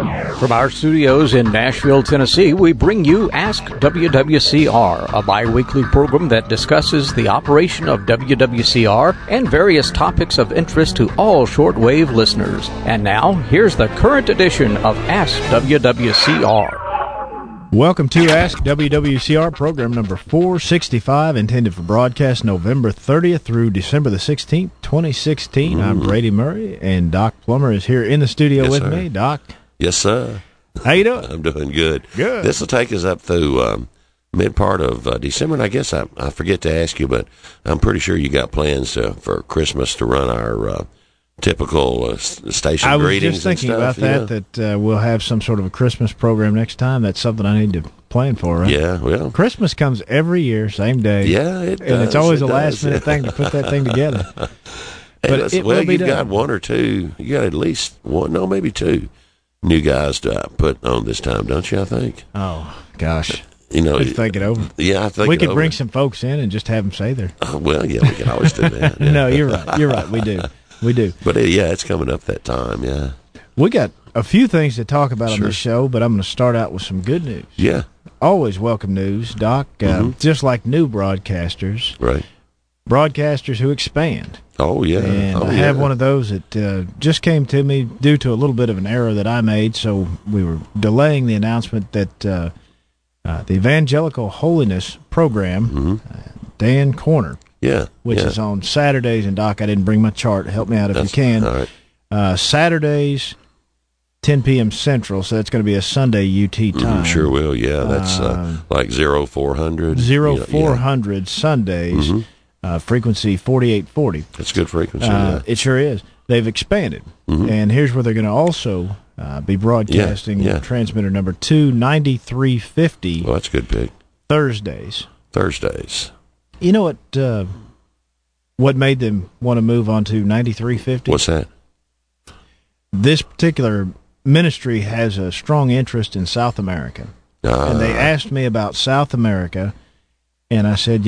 From our studios in Nashville, Tennessee, we bring you Ask WWCR, a bi-weekly program that discusses the operation of WWCR and various topics of interest to all shortwave listeners. And now, here's the current edition of Ask WWCR. Welcome to Ask WWCR, program number 465, intended for broadcast November 30th through December the 16th, 2016. I'm Brady Murray, and Doc Plummer is here in the studio with me. Doc? Yes, sir. How you doing? I'm doing good. Good. This will take us up through mid part of December, and I guess I forget to ask you, but I'm pretty sure you got plans for Christmas to run our typical station greetings. I was greetings just thinking and stuff, about that we'll have some sort of a Christmas program next time. That's something I need to plan for, right? Yeah, well. Christmas comes every year, same day. Yeah, it does. And it's always a last-minute thing to put that thing together. But you've got one or two, you got at least one, no, maybe two new guys to put on this time, don't you, I think? Oh, gosh. You know, let's think it over. Yeah, I think we could bring some folks in and just have them say there. Well, yeah, we can always do that. Yeah. No, you're right. You're right. We do. But yeah, it's coming up that time. Yeah, we got a few things to talk about on this show, but I'm going to start out with some good news. Yeah, always welcome news, Doc. Just like new broadcasters, right? Broadcasters who expand. Oh yeah, and I have one of those that just came to me due to a little bit of an error that I made. So we were delaying the announcement that the Evangelical Holiness Program, Dan Corner. Yeah, which is on Saturdays. And Doc, I didn't bring my chart. Help me out if you can. All right. Saturdays, 10 p.m. Central, so that's going to be a Sunday UT time. Sure will, yeah. That's like 0400. 0400 Sundays, frequency 4840. That's good frequency, It sure is. They've expanded. And here's where they're going to also be broadcasting transmitter number 29350. Well, that's a good pick. Thursdays. You know what made them want to move on to 9350? What's that? This particular ministry has a strong interest in South America. And they asked me about South America, and I said,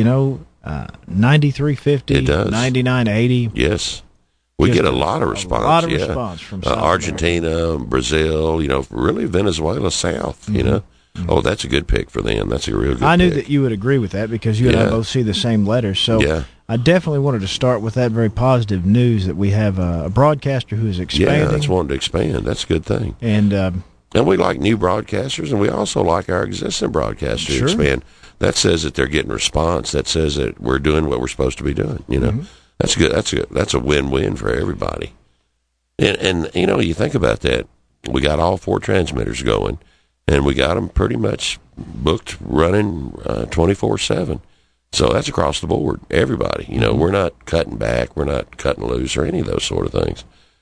9350, 9980. Yes. We get a lot of response. A lot of response from South Argentina, America. Brazil, really Venezuela South, Oh, that's a good pick for them. That's a real good pick. I knew that you would agree with that because you and I both see the same letters. So I definitely wanted to start with that very positive news that we have a broadcaster who is expanding. Yeah, that's wanting to expand. That's a good thing. And we like new broadcasters, and we also like our existing broadcasters to expand. That says that they're getting response. That says that we're doing what we're supposed to be doing. That's good. That's a win-win for everybody. And you think about that. We got all 4 transmitters going. And we got them pretty much booked, running 24/7. So that's across the board. Everybody, we're not cutting back, we're not cutting loose, or any of those sort of things.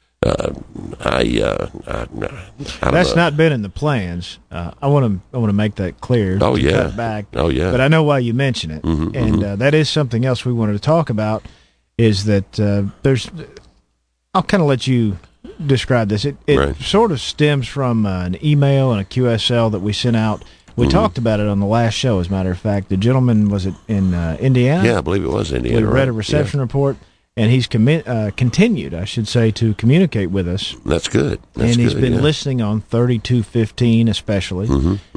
I don't That's know. not been in the plans. I want to make that clear. Oh yeah, cut back. Oh yeah. But I know why you mention it, and that is something else we wanted to talk about. Is that there's? I'll kind of let you describe this. It sort of stems from an email and a QSL that we sent out. We talked about it on the last show, as a matter of fact. The gentleman, was it in Indiana? Yeah, I believe it was Indiana. We read a reception report, and he's continued, I should say, to communicate with us. That's good. He's been listening on 3215 especially,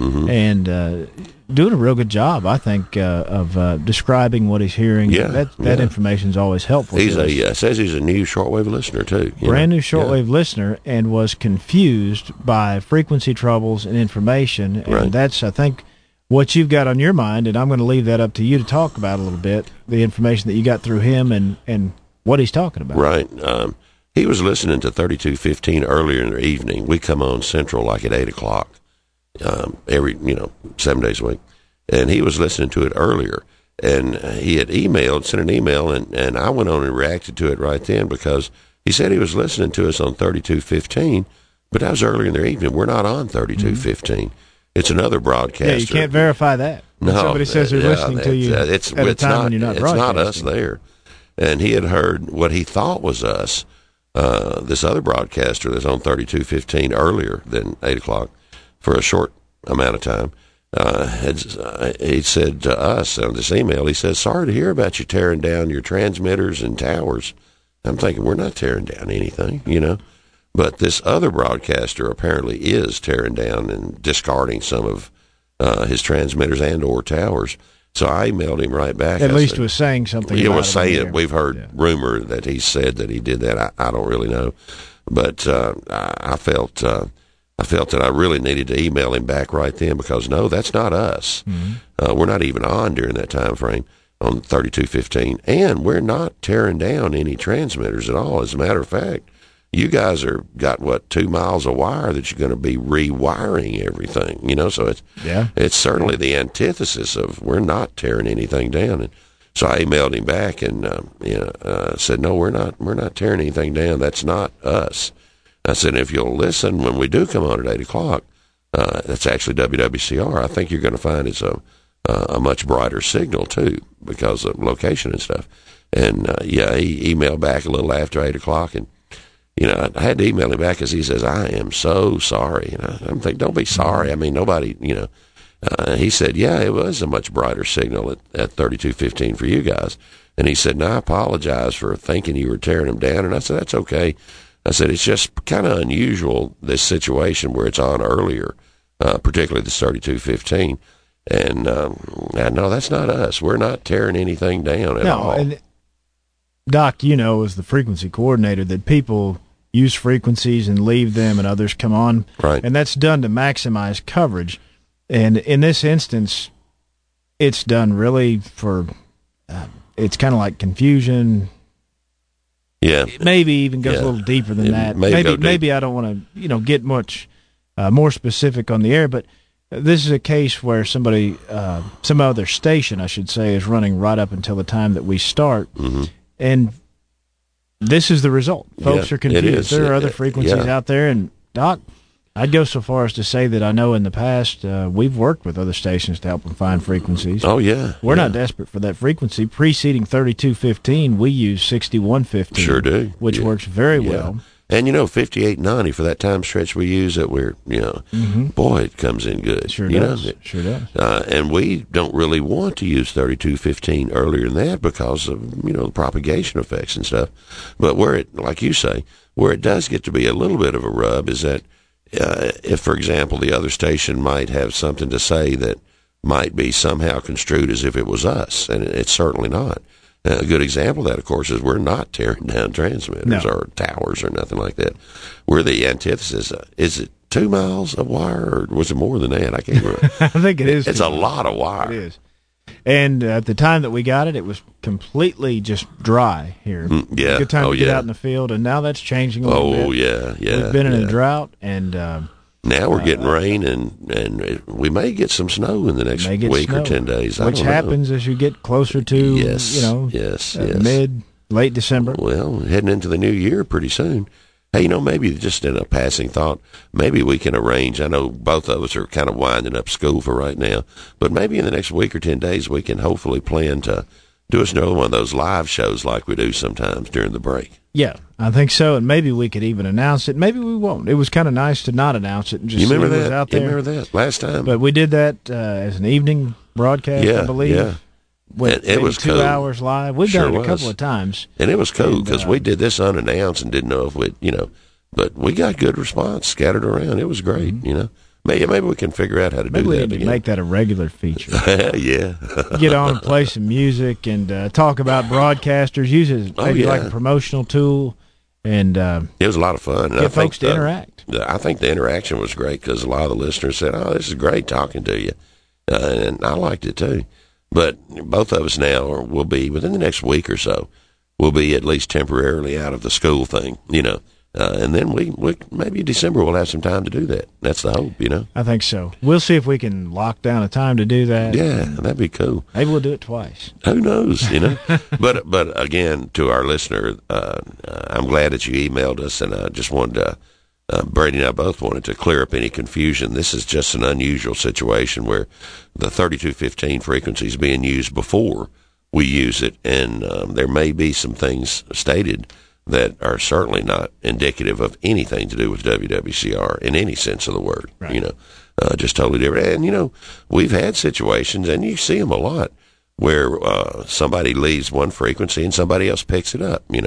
and doing a real good job, I think, of describing what he's hearing. That information is always helpful. Says he's a new shortwave listener too. Brand new shortwave listener, and was confused by frequency troubles and information. And that's, I think, what you've got on your mind. And I'm going to leave that up to you to talk about a little bit, the information that you got through him and what he's talking about. Right. He was listening to 3215 earlier in the evening. We come on Central like at 8 o'clock. Every 7 days a week, and he was listening to it earlier, and he had sent an email, and I went on and reacted to it right then because he said he was listening to us on 3215, but that was earlier in the evening. We're not on 3215. It's another broadcaster. Yeah, you can't verify that. No, somebody says they're listening to you at a time when you're not broadcasting. It's not us there, and he had heard what he thought was us. This other broadcaster that's on 3215 earlier than 8 o'clock. For a short amount of time, he said to us on this email, he says, "Sorry to hear about you tearing down your transmitters and towers." I'm thinking, we're not tearing down anything, But this other broadcaster apparently is tearing down and discarding some of his transmitters and or towers. So I emailed him right back. At least was saying something. He was saying, we've heard rumor that he said that he did that. I don't really know. But I felt that I really needed to email him back right then because, no, that's not us. Mm-hmm. We're not even on during that time frame on 3215. And we're not tearing down any transmitters at all. As a matter of fact, you guys got 2 miles of wire that you're going to be rewiring everything, so it's certainly the antithesis of we're not tearing anything down. And so I emailed him back and said, no, we're not tearing anything down. That's not us. I said, if you'll listen when we do come on at 8 o'clock, that's actually WWCR. I think you're going to find it's a much brighter signal too because of location and stuff. And he emailed back a little after 8 o'clock and. I had to email him back because he says, I am so sorry. And I'm thinking, don't be sorry. I mean, nobody, he said, yeah, it was a much brighter signal at 3215 for you guys. And he said, no, I apologize for thinking you were tearing them down. And I said, that's okay. I said, it's just kind of unusual, this situation where it's on earlier, particularly this 3215. And no, that's not us. We're not tearing anything down at all. And Doc, as the frequency coordinator, that people use frequencies and leave them and others come on. Right. And that's done to maximize coverage. And in this instance, it's done really for, it's kind of like confusion. Yeah. It maybe even goes a little deeper than that. Maybe I don't want to, get much more specific on the air, but this is a case where somebody, some other station, I should say, is running right up until the time that we start. Mm-hmm. And this is the result. Folks are confused. There are other frequencies out there. And, Doc, I'd go so far as to say that I know in the past we've worked with other stations to help them find frequencies. Oh, yeah. We're not desperate for that frequency. Preceding 3215, we use 6115. Sure do. Which works very well. And, 5890 for that time stretch we use it, boy, it comes in good. Sure does. Sure does. And we don't really want to use 3215 earlier than that because of, the propagation effects and stuff. But where it, like you say, where it does get to be a little bit of a rub is that if, for example, the other station might have something to say that might be somehow construed as if it was us, and it's certainly not. A good example of that, of course, is we're not tearing down transmitters or towers or nothing like that. We're the antithesis. Is it 2 miles of wire, or was it more than that? I can't remember. I think it is. It's a lot of wire. It is. And at the time that we got it, it was completely just dry here. Yeah. Good time to get out in the field, and now that's changing a little bit. Oh, yeah. We've been in a drought, and now we're getting rain, and we may get some snow in the next week or 10 days. Which happens as you get closer to, late December. Well, heading into the new year pretty soon. Hey, maybe just in a passing thought, maybe we can arrange. I know both of us are kind of winding up school for right now, but maybe in the next week or 10 days we can hopefully plan to do us another one of those live shows like we do sometimes during the break. Yeah, I think so, and maybe we could even announce it. Maybe we won't. It was kind of nice to not announce it and just see it was out there. You remember that last time? But we did that as an evening broadcast, I believe. Yeah. It was 2 hours live. We've done it a couple of times. And it was cool because we did this unannounced and didn't know if we'd, but we got good response scattered around. It was great, Maybe we can figure out how to do that. Maybe we need to make that a regular feature. Yeah. Get on and play some music and talk about broadcasters. Use it maybe like a promotional tool. And it was a lot of fun. Get folks to interact. I think the interaction was great because a lot of the listeners said, oh, this is great talking to you. And I liked it too. But both of us now will be, within the next week or so, we'll be at least temporarily out of the school thing, and then we maybe December we'll have some time to do that. That's the hope, I think so. We'll see if we can lock down a time to do that. Yeah, that'd be cool. Maybe we'll do it twice. Who knows, But again, to our listener, I'm glad that you emailed us, and I just wanted to, Brady and I both wanted to clear up any confusion. This is just an unusual situation where the 3215 frequency is being used before we use it, and there may be some things stated that are certainly not indicative of anything to do with WWCR in any sense of the word, right. Just totally different. And, we've had situations, and you see them a lot, where somebody leaves one frequency and somebody else picks it up,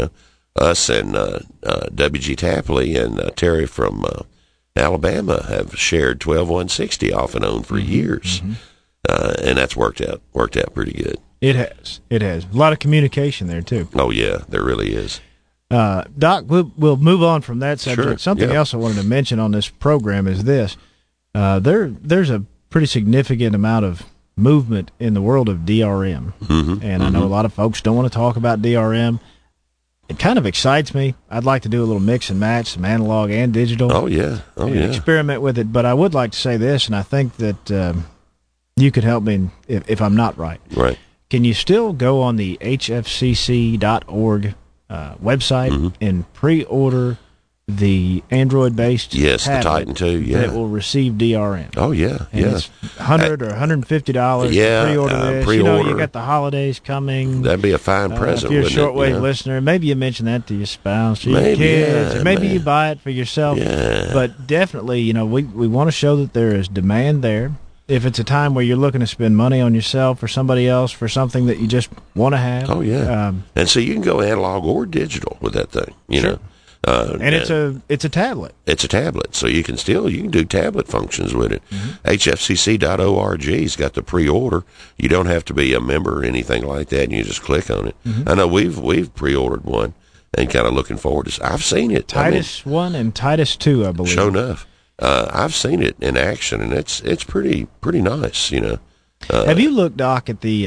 us and W.G. Tapley and Terry from Alabama have shared 12160 off and on for years, and that's worked out pretty good. It has. A lot of communication there too. Oh yeah, there really is. Doc, we'll move on from that subject. Sure. Something else I wanted to mention on this program is this: there's a pretty significant amount of movement in the world of DRM, and I know a lot of folks don't want to talk about DRM. It kind of excites me. I'd like to do a little mix and match, some analog and digital. Oh yeah, experiment with it. But I would like to say this, and I think that you could help me if I'm not right. Right. Can you still go on the hfcc.org website and pre-order the Android-based tablet the Titan 2, that will receive DRM? Oh, yeah, and it's $100 or $150 to pre-order this. Pre-order. You got the holidays coming. That'd be a fine present, if you're a shortwave listener, maybe you mention that to your spouse or your kids, or maybe you buy it for yourself. Yeah. But definitely, we want to show that there is demand there. If it's a time where you're looking to spend money on yourself or somebody else for something that you just want to have. Oh, yeah. And so you can go analog or digital with that thing, you know. And it's a tablet. It's a tablet, so you can do tablet functions with it. HFCC.org's got the pre-order. You don't have to be a member or anything like that, and you just click on it. I know we've pre-ordered one and kind of looking forward to. I've seen it. Titus 1 and Titus 2, I believe. Sure enough. I've seen it in action, and it's pretty nice, you know. Have you looked, Doc, at the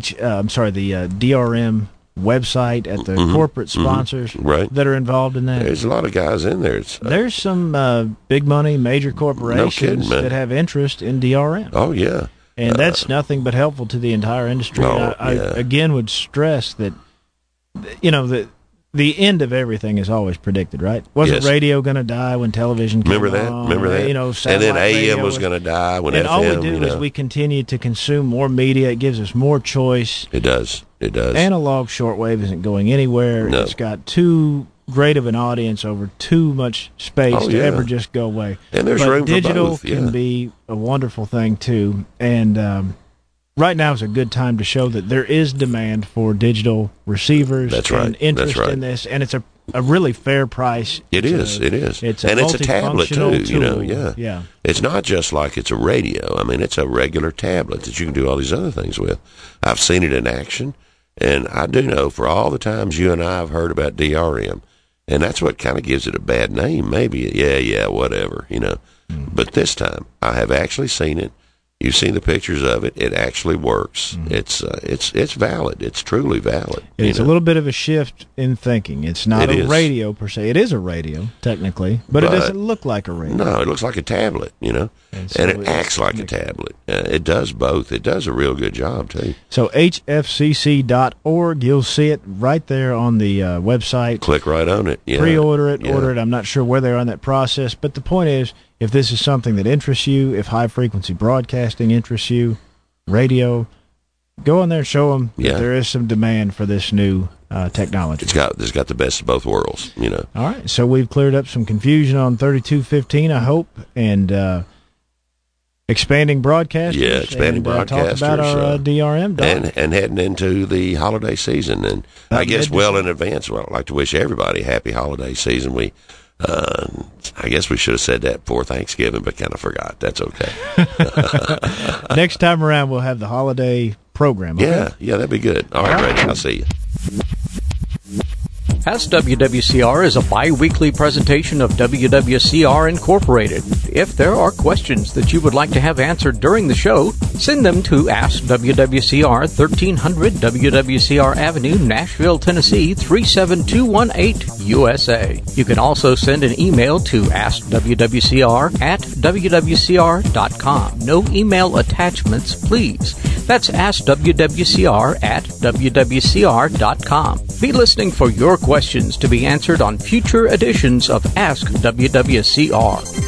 DRM website at the corporate sponsors that are involved in that? There's a lot of guys in there. There's some big money, major corporations that have interest in DRM. Oh yeah, and that's nothing but helpful to the entire industry. I again would stress that the end of everything is always predicted, right? Wasn't radio going to die when television came on? Remember that? And then AM was going to die when FM. And all we do is we continue to consume more media. It gives us more choice. It does. Analog shortwave isn't going anywhere. No. It's got too great of an audience over too much space to ever just go away. And there's room for both. Digital can be a wonderful thing, too. And right now is a good time to show that there is demand for digital receivers and interest in this, and it's a really fair price. It is. It's and it's a tablet too. Tool. Yeah. It's not just like it's a radio. I mean, it's a regular tablet that you can do all these other things with. I've seen it in action, and I do know for all the times you and I have heard about DRM, and that's what kind of gives it a bad name. Maybe, whatever, you know. But this time, I have actually seen it. You've seen the pictures of it. It actually works. It's valid. It's truly valid. It's a little bit of a shift in thinking. It's not a radio per se. It is a radio technically, but it doesn't look like a radio. No, it looks like a tablet. You know, and it acts like a tablet. It does both. It does a real good job too. So hfcc.org, you'll see it right there on the website. Click right on it. Yeah. Pre-order it, order it. I'm not sure where they are on that process, but the point is, if this is something that interests you, if high-frequency broadcasting interests you, radio, go on there and show them that there is some demand for this new technology. It's got the best of both worlds, you know. All right, so we've cleared up some confusion on 3215, I hope, and expanding broadcasters. Yeah, expanding broadcasters. Talk about our DRM. And heading into the holiday season. And I guess well in advance, I'd like to wish everybody a happy holiday season. I guess we should have said that before Thanksgiving, but kind of forgot. That's okay. Next time around, we'll have the holiday program. Okay? Yeah, that'd be good. All right, Reggie, I'll see you. Ask WWCR is a bi-weekly presentation of WWCR Incorporated. If there are questions that you would like to have answered during the show, send them to Ask WWCR, 1300 WWCR Avenue, Nashville, Tennessee, 37218, USA. You can also send an email to AskWWCR@WWCR.com. No email attachments, please. That's AskWWCR@WWCR.com. Be listening for your questions to be answered on future editions of Ask WWCR.